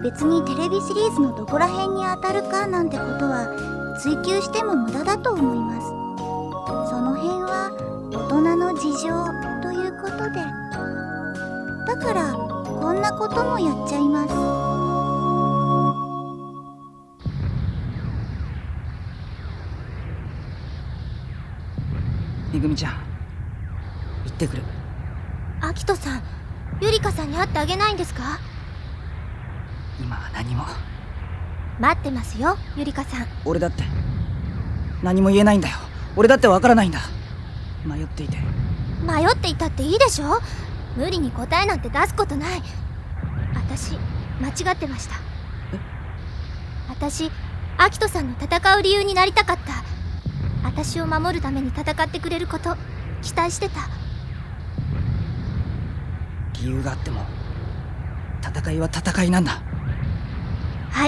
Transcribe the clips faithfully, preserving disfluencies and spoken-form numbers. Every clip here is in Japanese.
別にテレビシリーズのどこら辺に当たるかなんてことは追求しても無駄だと思います。その辺は大人の事情ということで。だからこんなこともやっちゃいます。 めぐみちゃん、行ってくる。 アキトさん、ゆりかさんに会ってあげないんですか？ 今は何も。 待ってますよ、ゆりかさん。 俺だって何も言えないんだよ。俺だってわからないんだ。迷っていて。 迷っていたっていいでしょ。無理に答えなんて出すことない。私間違ってました。 え？ 私アキトさんの戦う理由になりたかった。私を守るために戦ってくれること期待してた。 理由があっても戦いは戦いなんだ。 はい。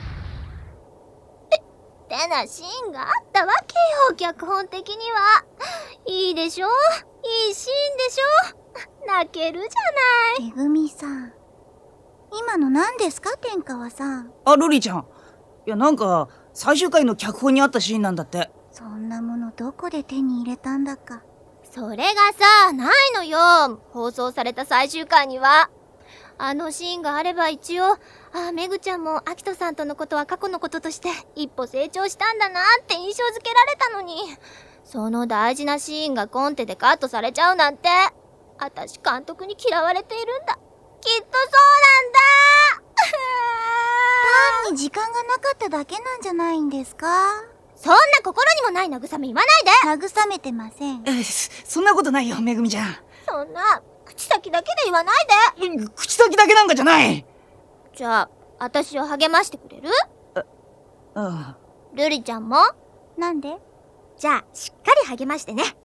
ってなシーンがあったわけよ、脚本的には。いいでしょ、いいシーンでしょ。泣けるじゃない。 めぐみさん、今の何ですか天川さん。 あ、ルリちゃん。いや、なんか最終回の脚本にあったシーンなんだって。 そんなものどこで手に入れたんだか。 それがさ、ないのよ。放送された最終回には。あのシーンがあれば一応、あ、めぐちゃんもアキトさんとのことは過去のこととして一歩成長したんだなって印象づけられたのに、その大事なシーンがコンテでカットされちゃうなんて、私監督に嫌われているんだ。きっとそうなんだ。 単に時間がなかっただけなんじゃないんですか？ そんな心にもない慰め言わないで。 慰めてません。 え、そんなことないよ、めぐみちゃん。 そんな口先だけで言わないで。 うん、口先だけなんかじゃない。 じゃあ私を励ましてくれる？ ああ。 ルリちゃんも？ なんで？ じゃあしっかり励ましてね。